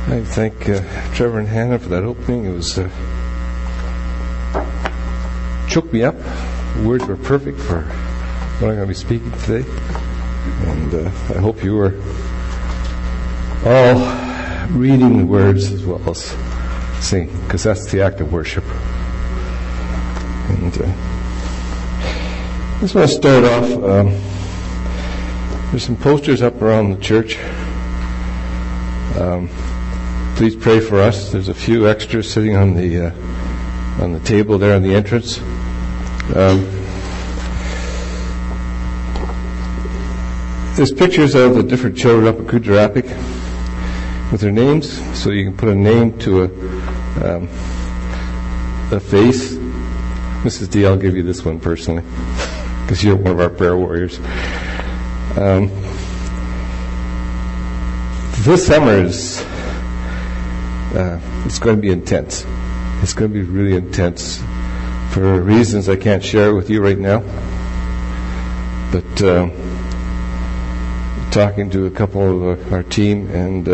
I thank Trevor and Hannah for that opening. It was choked me up. Words were perfect for what I'm going to be speaking today. And I hope you were all reading the words as well as singing, because that's the act of worship. And I just want to start off. There's some posters up around the church. Please pray for us. There's a few extras sitting on the table there in the entrance. There's pictures of the different children up at Kujarapik with their names, so you can put a name to a face. Mrs. D, I'll give you this one personally, because you're one of our prayer warriors. This summer is it's going to be intense. It's going to be really intense for reasons I can't share with you right now. But talking to a couple of our team, and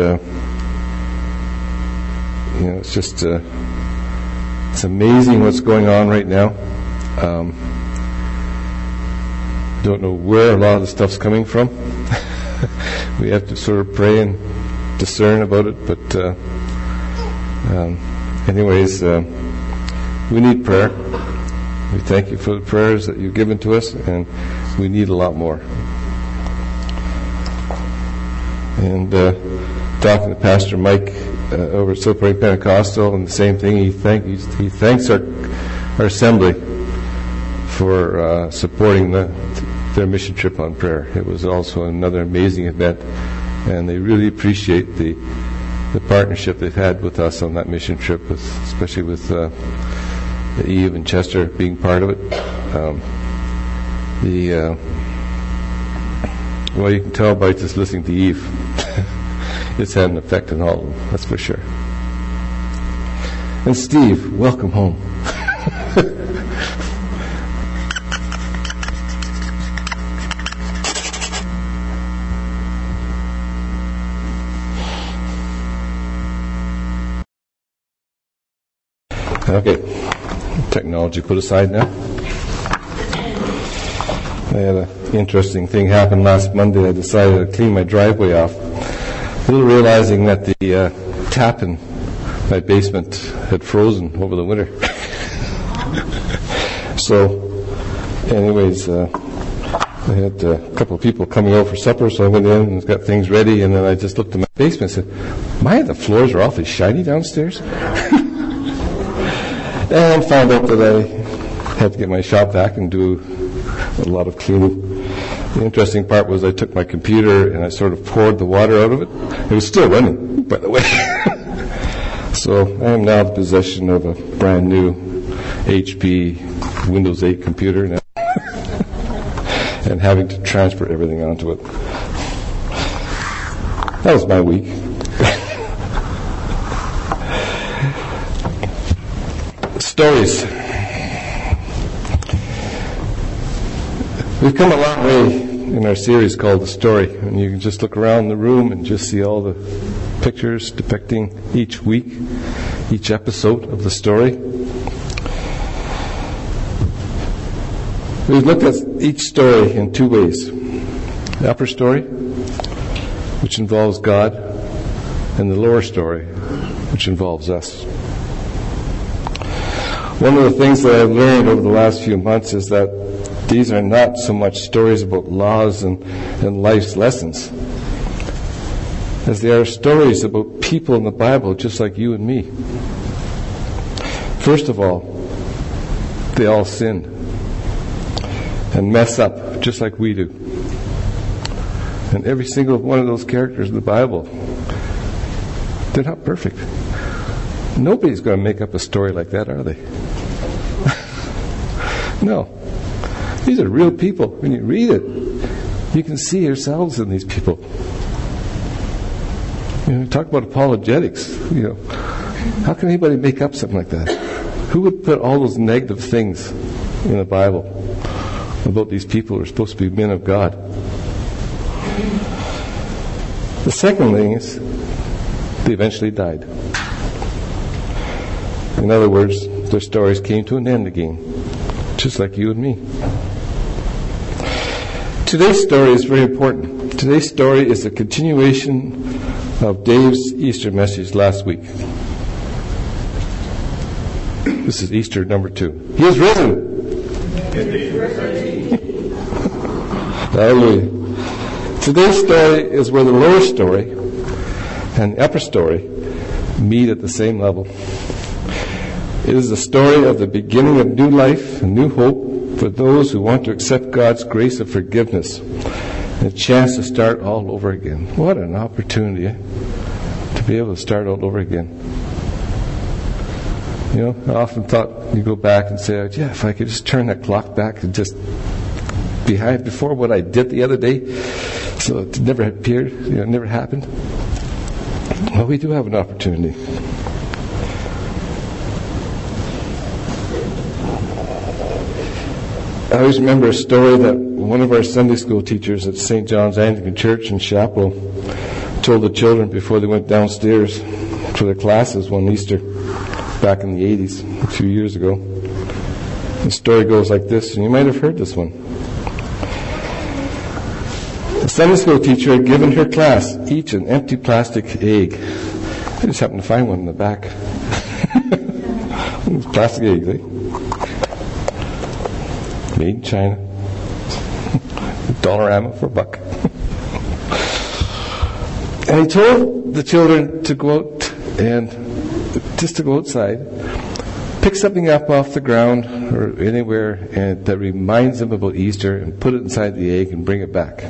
it's just it's amazing what's going on right now. Don't know where a lot of the stuff's coming from. We have to sort of pray and discern about it, but anyways, we need prayer. We thank you for the prayers that you've given to us, and we need a lot more. And talking to Pastor Mike over at Silver Pentecostal, and the same thing, he thanks our assembly for supporting their mission trip on prayer. It was also another amazing event, and they really appreciate the partnership they've had with us on that mission trip, especially with Eve and Chester being part of it. Well, you can tell by just listening to Eve. It's had an effect on all of them, that's for sure. And Steve, welcome home. Okay, technology put aside now. I had an interesting thing happen last Monday. I decided to clean my driveway off, little realizing that the tap in my basement had frozen over the winter. So, anyways, I had a couple of people coming over for supper, so I went in and got things ready, and then I just looked at my basement and said, the floors are awfully shiny downstairs. And found out that I had to get my shop vac and do a lot of cleaning. The interesting part was I took my computer and I sort of poured the water out of it. It was still running, by the way. So I am now in possession of a brand new HP Windows 8 computer now. And having to transfer everything onto it. That was my week. Stories. We've come a long way in our series called The Story, and you can just look around the room and just see all the pictures depicting each week, each episode of the story. We've looked at each story in two ways. The upper story, which involves God, and the lower story, which involves us. One of the things that I've learned over the last few months is that these are not so much stories about laws and life's lessons, as they are stories about people in the Bible just like you and me. First of all, they all sin and mess up just like we do. And every single one of those characters in the Bible, they're not perfect. Nobody's going to make up a story like that, are they? No. These are real people. When you read it, you can see yourselves in these people. Talk about apologetics. How can anybody make up something like that? Who would put all those negative things in the Bible about these people who are supposed to be men of God? The second thing is, They eventually died. In other words, their stories came to an end again, just like you and me. Today's story is very important. Today's story is a continuation of Dave's Easter message last week. This is Easter number 2. He is risen. Hallelujah. Today's story is where the lower story and the upper story meet at the same level. It is the story of the beginning of new life and new hope for those who want to accept God's grace of forgiveness and a chance to start all over again. What an opportunity, to be able to start all over again. You know, I often thought you go back and say, yeah, if I could just turn that clock back and just behind before what I did the other day, so it never appeared, it never happened. Well, we do have an opportunity. I always remember a story that one of our Sunday school teachers at St. John's Anglican Church in Chapel told the children before they went downstairs for their classes one Easter back in the 80s, a few years ago. The story goes like this, and you might have heard this one. The Sunday school teacher had given her class each an empty plastic egg. I just happened to find one in the back. Plastic eggs, eh? Made in China. Dollarama for $1. And he told the children to go out and just to go outside, pick something up off the ground or anywhere and that reminds them about Easter and put it inside the egg and bring it back.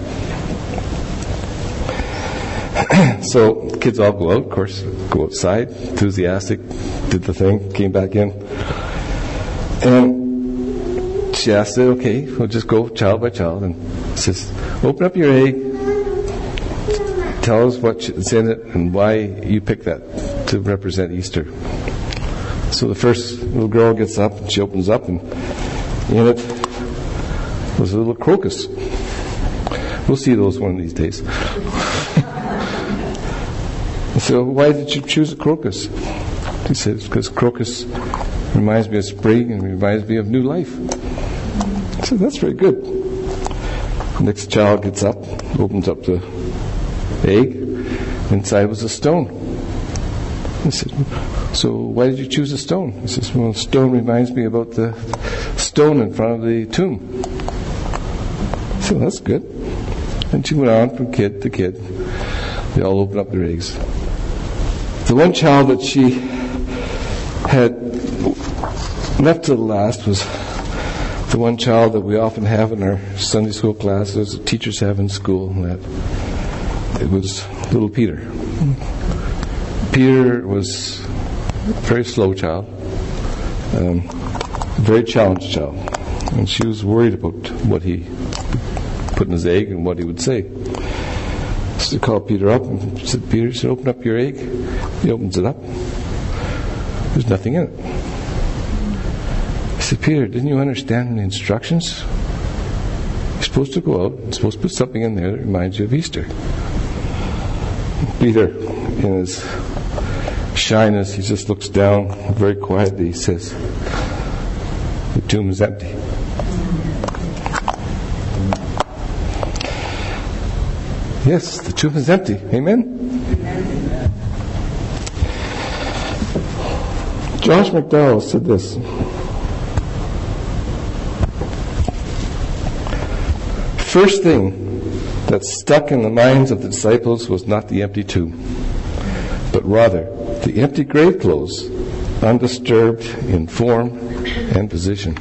So kids all go out, of course, go outside, enthusiastic, did the thing, came back in. And she asked it, okay, we'll just go child by child, and says, open up your egg, tell us what's in it and why you picked that to represent Easter. So the first little girl gets up and she opens up, and in it was a little crocus. We'll see those one of these days. So why did you choose a crocus? He says, because crocus reminds me of spring and reminds me of new life. I said, that's very good. The next child gets up, opens up the egg. Inside was a stone. I said, so why did you choose a stone? He says, well, stone reminds me about the stone in front of the tomb. I said, that's good. And she went on from kid to kid. They all opened up their eggs. The one child that she had left to the last was the one child that we often have in our Sunday school classes, the teachers have in school. That it was little Peter. Peter was a very slow child, a very challenged child, and she was worried about what he put in his egg and what he would say. So she called Peter up and said, Peter, she said, open up your egg. He opens it up. There's nothing in it. I said, Peter, didn't you understand the instructions? You're supposed to go out, you're supposed to put something in there that reminds you of Easter. Peter, in his shyness, he just looks down very quietly. He says, the tomb is empty. Yes, the tomb is empty. Amen? Josh McDowell said this. First thing that stuck in the minds of the disciples was not the empty tomb, but rather the empty grave clothes, undisturbed in form and position.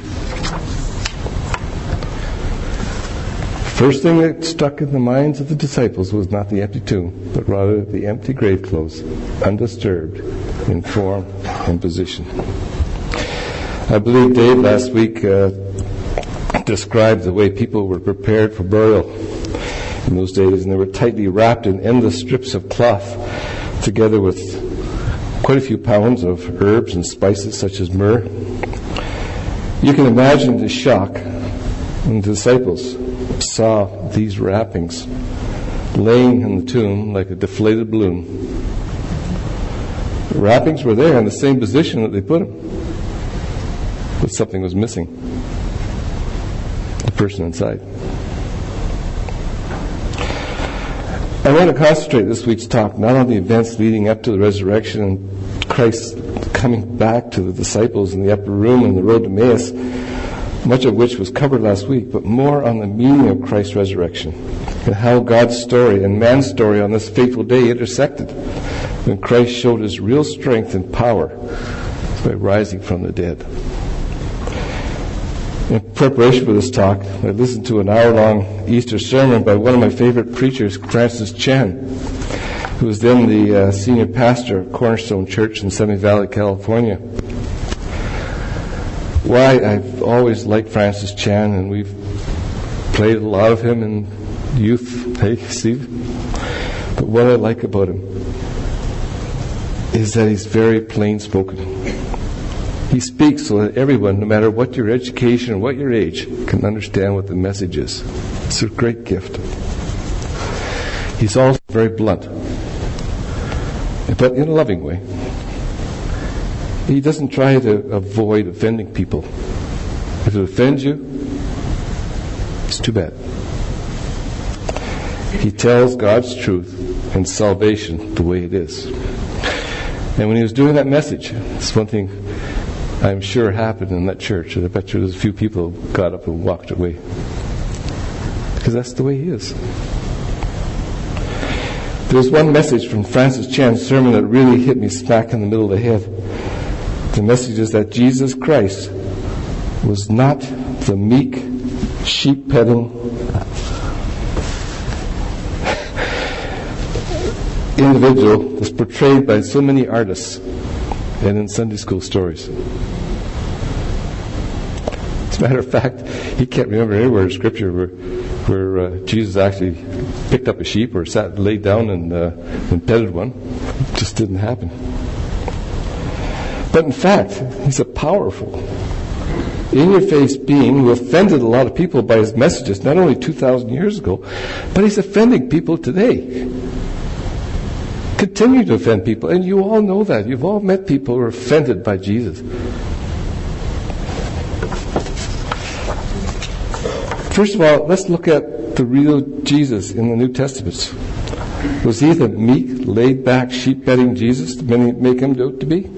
First thing that stuck in the minds of the disciples was not the empty tomb, but rather the empty grave clothes, undisturbed in form and position. I believe Dave last week described the way people were prepared for burial in those days, and they were tightly wrapped in endless strips of cloth, together with quite a few pounds of herbs and spices such as myrrh. You can imagine the shock when the disciples saw these wrappings laying in the tomb like a deflated balloon. The wrappings were there in the same position that they put him. But something was missing. The person inside. I want to concentrate this week's talk not on the events leading up to the resurrection and Christ coming back to the disciples in the upper room on the road to Emmaus, much of which was covered last week, but more on the meaning of Christ's resurrection and how God's story and man's story on this fateful day intersected when Christ showed his real strength and power by rising from the dead. In preparation for this talk, I listened to an hour-long Easter sermon by one of my favorite preachers, Francis Chan, who was then the senior pastor of Cornerstone Church in Semi Valley, California. Why? I've always liked Francis Chan, and we've played a lot of him in youth. Hey, Steve? But what I like about him is that he's very plain-spoken. He speaks so that everyone, no matter what your education or what your age, can understand what the message is. It's a great gift. He's also very blunt, but in a loving way. He doesn't try to avoid offending people. If it offends you, it's too bad. He tells God's truth and salvation the way it is. And when he was doing that message, it's one thing I'm sure happened in that church. I bet you there's a few people who got up and walked away. Because that's the way he is. There's one message from Francis Chan's sermon that really hit me smack in the middle of the head. The message is that Jesus Christ was not the meek, sheep-petting individual that's portrayed by so many artists and in Sunday school stories. As a matter of fact, he can't remember anywhere in Scripture where Jesus actually picked up a sheep or sat, laid down and petted one. It just didn't happen. But in fact, he's a powerful, in-your-face being who offended a lot of people by his messages, not only 2,000 years ago, but he's offending people today. Continue to offend people, and you all know that. You've all met people who are offended by Jesus. First of all, let's look at the real Jesus in the New Testament. Was he the meek, laid-back, sheep-petting Jesus that many make him out to be?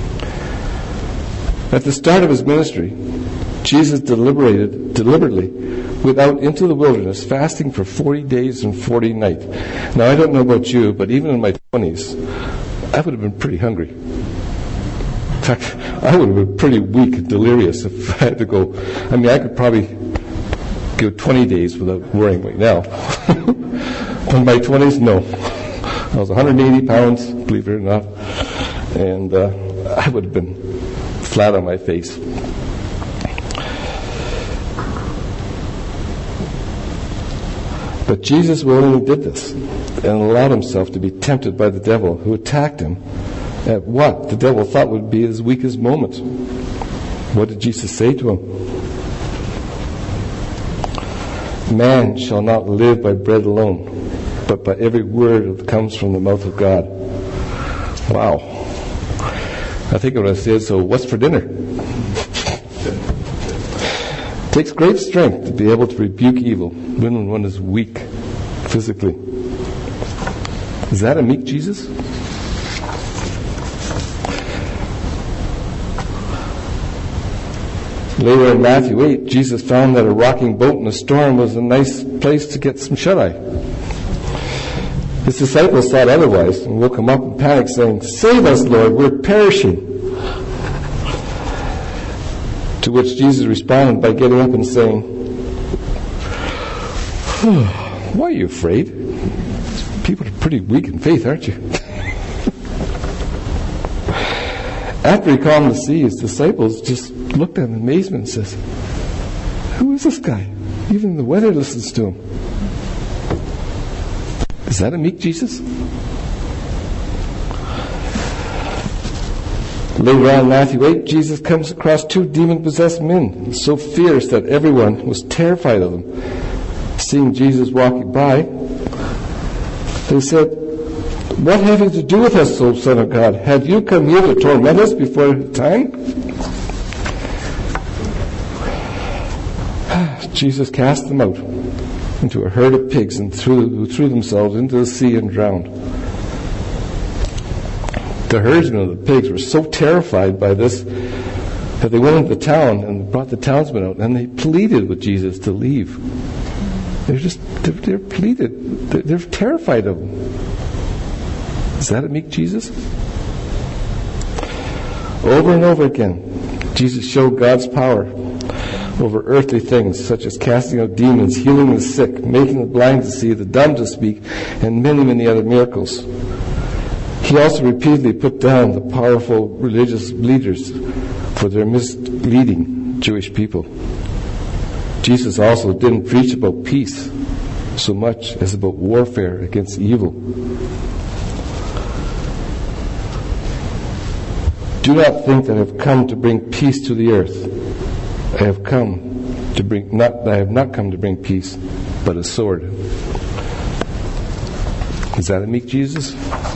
At the start of his ministry, Jesus deliberately went out into the wilderness, fasting for 40 days and 40 nights. Now, I don't know about you, but even in my 20s, I would have been pretty hungry. In fact, I would have been pretty weak and delirious if I had to go. I mean, I could probably go 20 days without worrying right now. But in my 20s, no. I was 180 pounds, believe it or not, and I would have been flat on my face. But Jesus willingly did this and allowed himself to be tempted by the devil, who attacked him at what the devil thought would be his weakest moment. What did Jesus say to him? Man shall not live by bread alone, but by every word that comes from the mouth of God. Wow. I think I would have said, so what's for dinner? It takes great strength to be able to rebuke evil when one is weak physically. Is that a meek Jesus? Later in Matthew 8, Jesus found that a rocking boat in a storm was a nice place to get some shut-eye. His disciples thought otherwise and woke him up in panic, saying, "Save us, Lord, we're perishing." To which Jesus responded by getting up and saying, "Why are you afraid? People are pretty weak in faith, aren't you?" After he calmed the sea, his disciples just looked at him in amazement and says, "Who is this guy? Even the weather listens to him." Is that a meek Jesus? Later on in Matthew 8, Jesus comes across two demon-possessed men, so fierce that everyone was terrified of them. Seeing Jesus walking by, they said, What have you to do with us, O Son of God? Have you come here to torment us before time? Jesus cast them out into a herd of pigs and threw themselves into the sea and drowned. The herdsmen of the pigs were so terrified by this that they went into the town and brought the townsmen out, and they pleaded with Jesus to leave. They're pleaded. They're terrified of him. Is that a meek Jesus? Over and over again, Jesus showed God's power over earthly things, such as casting out demons, healing the sick, making the blind to see, the dumb to speak, and many, many other miracles. He also repeatedly put down the powerful religious leaders for their misleading Jewish people. Jesus also didn't preach about peace so much as about warfare against evil. Do not think that I have come to bring peace to the earth. I have not come to bring peace, but a sword. Is that a meek Jesus?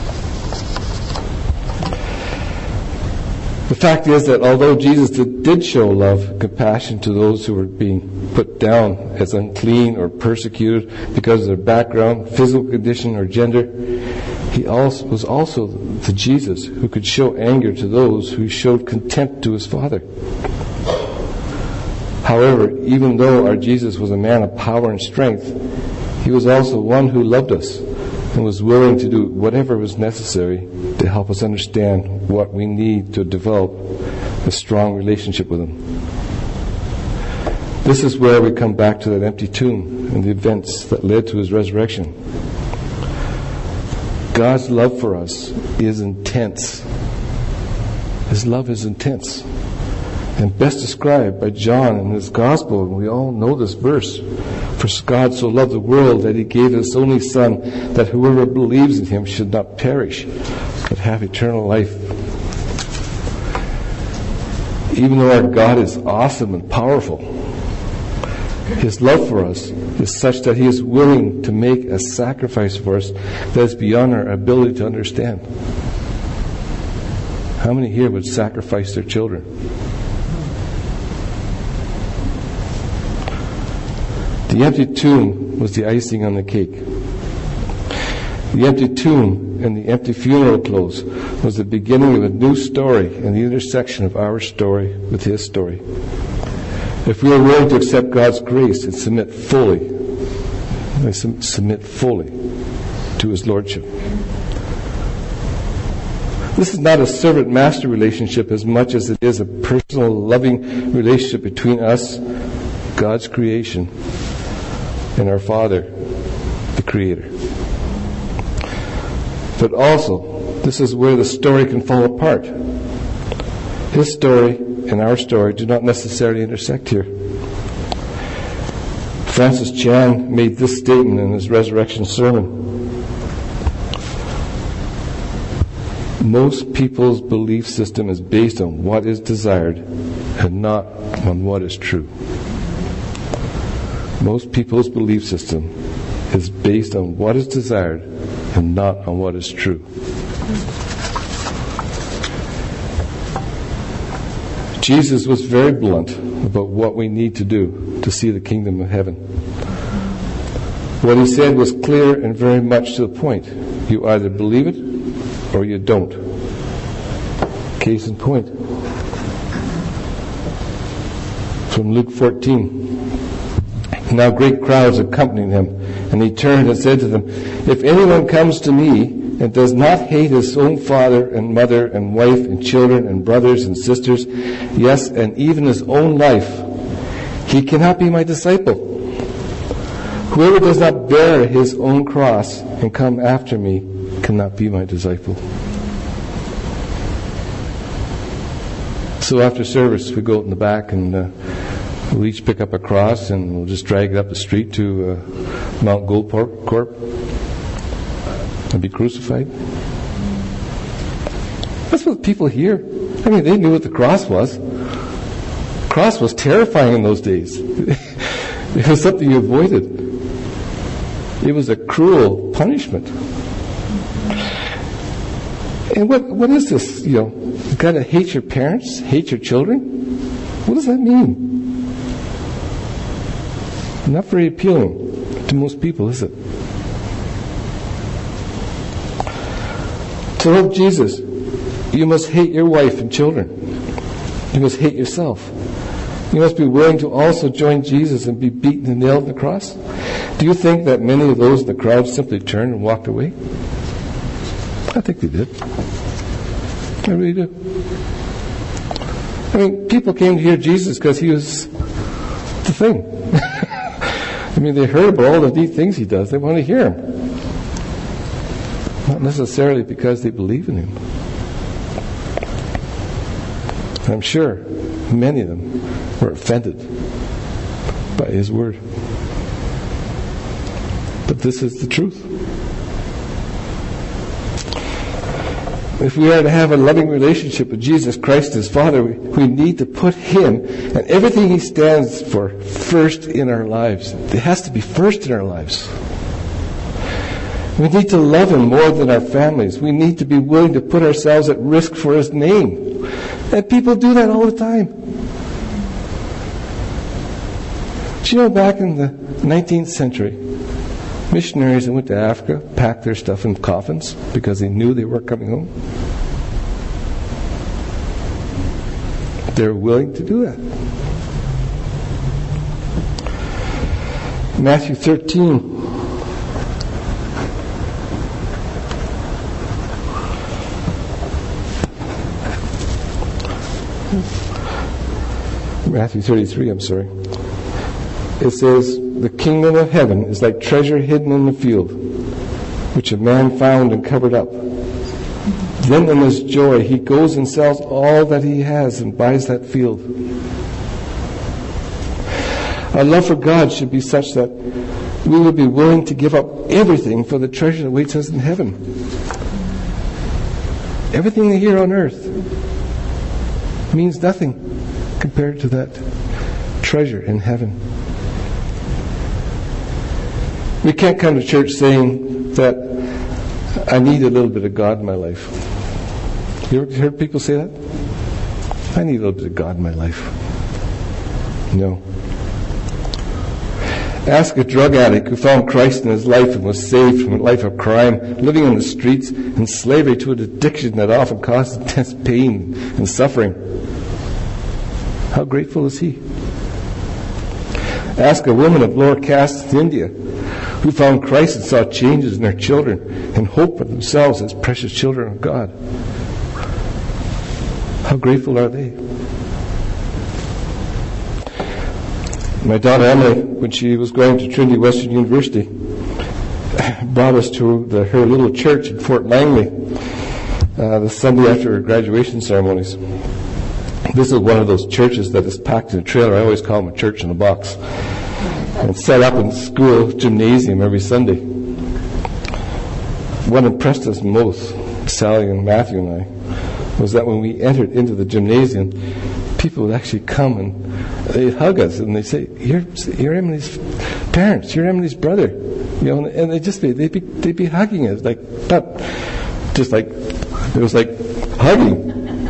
The fact is that although Jesus did show love and compassion to those who were being put down as unclean or persecuted because of their background, physical condition, or gender, he was also the Jesus who could show anger to those who showed contempt to his Father. However, even though our Jesus was a man of power and strength, he was also one who loved us and was willing to do whatever was necessary to help us understand what we need to develop a strong relationship with him. This is where we come back to that empty tomb and the events that led to his resurrection. God's love for us is intense. His love is intense, and best described by John in his gospel, and we all know this verse. For God so loved the world that he gave his only Son, that whoever believes in him should not perish, but have eternal life. Even though our God is awesome and powerful, his love for us is such that he is willing to make a sacrifice for us that is beyond our ability to understand. How many here would sacrifice their children? The empty tomb was the icing on the cake. The empty tomb and the empty funeral clothes was the beginning of a new story and the intersection of our story with his story. If we are willing to accept God's grace and submit fully to his lordship. This is not a servant-master relationship as much as it is a personal, loving relationship between us, God's creation, and our Father, the Creator. But also, this is where the story can fall apart. His story and our story do not necessarily intersect here. Francis Chan made this statement in his resurrection sermon. Most people's belief system is based on what is desired and not on what is true. Most people's belief system is based on what is desired and not on what is true. Jesus was very blunt about what we need to do to see the kingdom of heaven. What he said was clear and very much to the point. You either believe it or you don't. Case in point. From Luke 14. Now great crowds accompanied him, and he turned and said to them, If anyone comes to me and does not hate his own father and mother and wife and children and brothers and sisters, yes, and even his own life, he cannot be my disciple. Whoever does not bear his own cross and come after me cannot be my disciple. So after service, we go out in the back and we'll each pick up a cross and we'll just drag it up the street to Mount Goldcorp and be crucified. That's what people hear. I mean, they knew what the cross was. The cross was terrifying in those days. It was something you avoided. It was a cruel punishment. And what is this? You got to hate your parents, hate your children? What does that mean? Not very appealing to most people, is it? To love Jesus, you must hate your wife and children. You must hate yourself. You must be willing to also join Jesus and be beaten and nailed on the cross. Do you think that many of those in the crowd simply turned and walked away? I think they did. I really do. I mean, people came to hear Jesus because he was the thing. I mean, they heard about all the neat things he does. They want to hear him. Not necessarily because they believe in him. I'm sure many of them were offended by his word. But this is the truth. If we are to have a loving relationship with Jesus Christ, his Father, we need to put him and everything he stands for first in our lives. It has to be first in our lives. We need to love him more than our families. We need to be willing to put ourselves at risk for his name. And people do that all the time. Do you know, back in the 19th century, missionaries that went to Africa packed their stuff in coffins because they knew they weren't coming home. They were willing to do that. Matthew 13. Matthew 33, I'm sorry. It says, the kingdom of heaven is like treasure hidden in the field, which a man found and covered up. Then in his joy, he goes and sells all that he has and buys that field. Our love for God should be such that we would be willing to give up everything for the treasure that awaits us in heaven. Everything here on earth means nothing compared to that treasure in heaven. We can't come to church saying that I need a little bit of God in my life. You ever heard people say that? I need a little bit of God in my life. No. Ask a drug addict who found Christ in his life and was saved from a life of crime, living on the streets and slavery to an addiction that often caused intense pain and suffering. How grateful is he? Ask a woman of lower caste in India who found Christ and saw changes in their children and hope for themselves as precious children of God. How grateful are they? My daughter Emily, when she was going to Trinity Western University, brought us to her little church in Fort Langley the Sunday after her graduation ceremonies. This is one of those churches that is packed in a trailer. I always call them a church in a box. And set up in school gymnasium every Sunday. What impressed us most, Sally and Matthew and I, was that when we entered into the gymnasium, people would actually come and they'd hug us and they'd say, "You're Emily's parents. You're Emily's brother." You know, and they'd be hugging us like that, just like it was like hugging.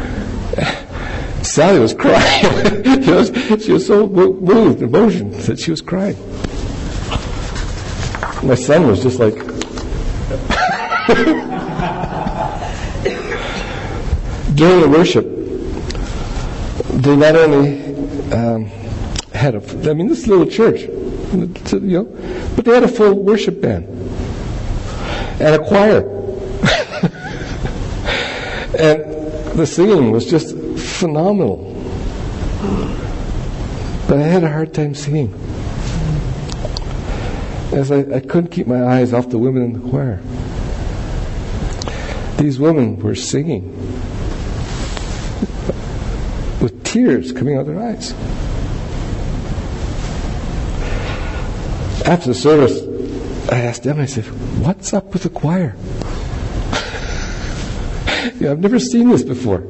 Sally was crying. She was so moved, emotion, that she was crying. My son was just like... During the worship, they not only had this little church, but they had a full worship band and a choir. And the singing was just phenomenal. But I had a hard time singing, as I couldn't keep my eyes off the women in the choir. These women were singing with tears coming out of their eyes. After the service, I asked them, I said, "What's up with the choir?" I've never seen this before.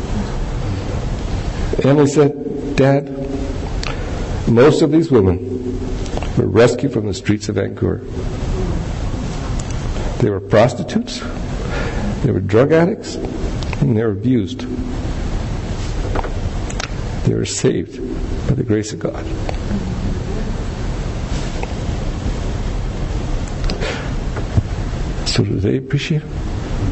Emily said, "Dad, most of these women were rescued from the streets of Vancouver. They were prostitutes. They They were drug addicts, and they were abused. They were saved by the grace of God. So do they appreciate Him?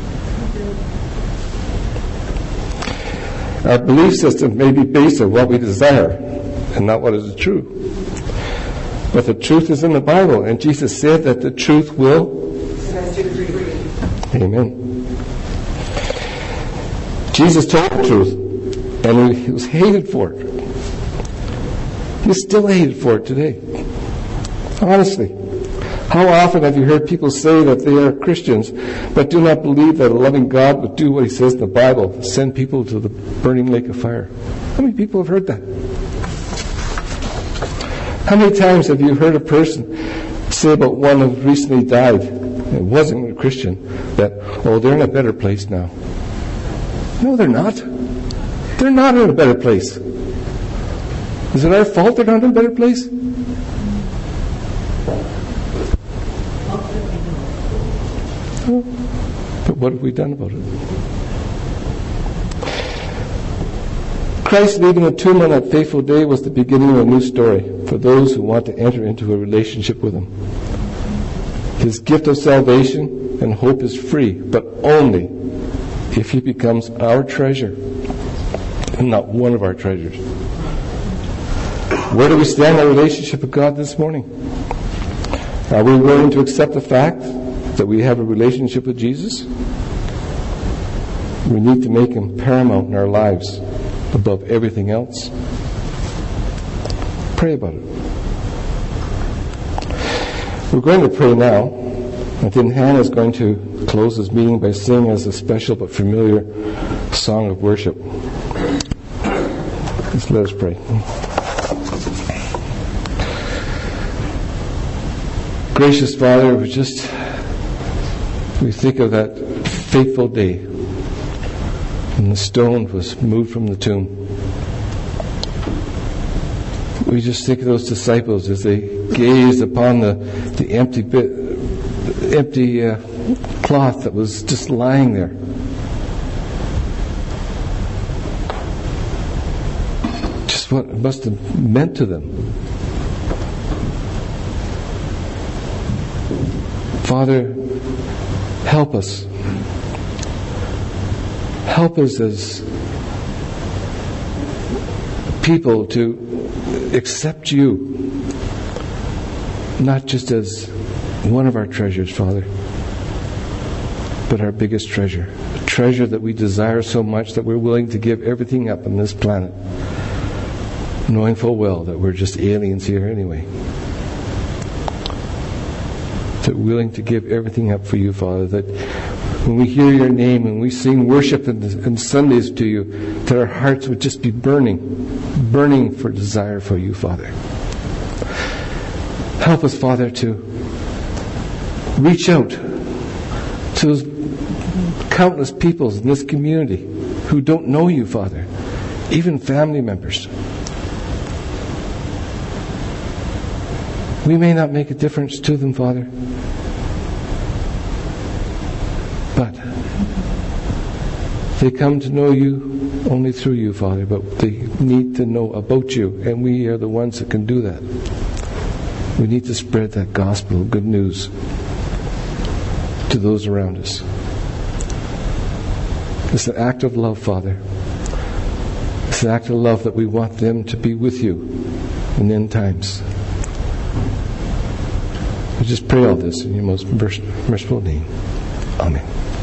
Our belief system may be based on what we desire and not what is true. But the truth is in the Bible, and Jesus said that the truth will set you free. Amen. Jesus told the truth, and He was hated for it. He's still hated for it today. Honestly. How often have you heard people say that they are Christians, but do not believe that a loving God would do what He says in the Bible, send people to the burning lake of fire? How many people have heard that? How many times have you heard a person say about one who recently died, and wasn't a Christian, that, oh, they're in a better place now? No, they're not. They're not in a better place. Is it our fault they're not in a better place? But what have we done about it? Christ leaving the tomb on that fateful day was the beginning of a new story for those who want to enter into a relationship with Him. His gift of salvation and hope is free, but only if He becomes our treasure and not one of our treasures. Where do we stand in our relationship with God this morning? Are we willing to accept the fact that we have a relationship with Jesus? We need to make Him paramount in our lives above everything else. Pray about it. We're going to pray now, and then Hannah is going to close this meeting by singing us a special but familiar song of worship. Just let us pray. Gracious Father, we think of that fateful day when the stone was moved from the tomb. We just think of those disciples as they gazed upon the empty cloth that was just lying there. Just what it must have meant to them. Father, help us. Help us as people to accept You, not just as one of our treasures, Father, but our biggest treasure. A treasure that we desire so much that we're willing to give everything up on this planet, knowing full well that we're just aliens here anyway. That we're willing to give everything up for You, Father, that when we hear Your name and we sing worship and Sundays to You, that our hearts would just be burning for desire for You, Father. Help us, Father, to reach out to those countless peoples in this community who don't know You, Father, even family members. We may not make a difference to them, Father, but they come to know You only through You, Father, but they need to know about You, and we are the ones that can do that. We need to spread that gospel of good news to those around us. It's an act of love, Father. It's an act of love that we want them to be with You in end times. We just pray all this in Your most merciful name. Amen.